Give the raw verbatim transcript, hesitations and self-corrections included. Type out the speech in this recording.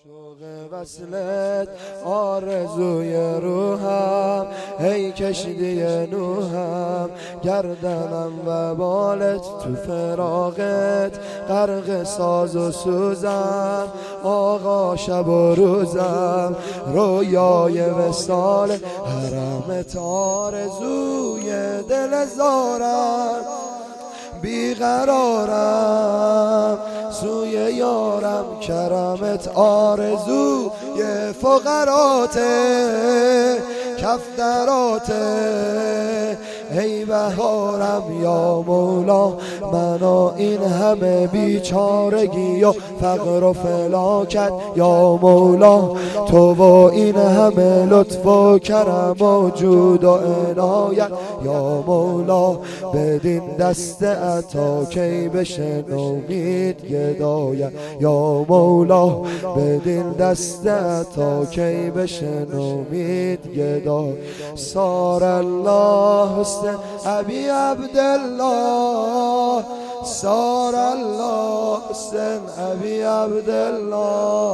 شوق وصلت آرزوی روحم، ای کشتی نوحم گردنم و بالت تو فراقت غرق ساز و سوزم. آقا شب و روزم رویای وصال حرمت آرزوی دل زارم. بیقرارم سوی یارم کرمت آرزوی فقراته کفتراته. ای بهارم یا مولا منو این همه بیچارگی و فقر و فلاکت یا مولا، تو و این همه لطف و کرم و جود و عنایت یا مولا. بدین دست عطا کی بشه نومید گدایت یا مولا، بدین دست عطا کی بشه نومید گدایت. سار الله حسن ابی عبدالله، سار الله حسن ابی عبدالله.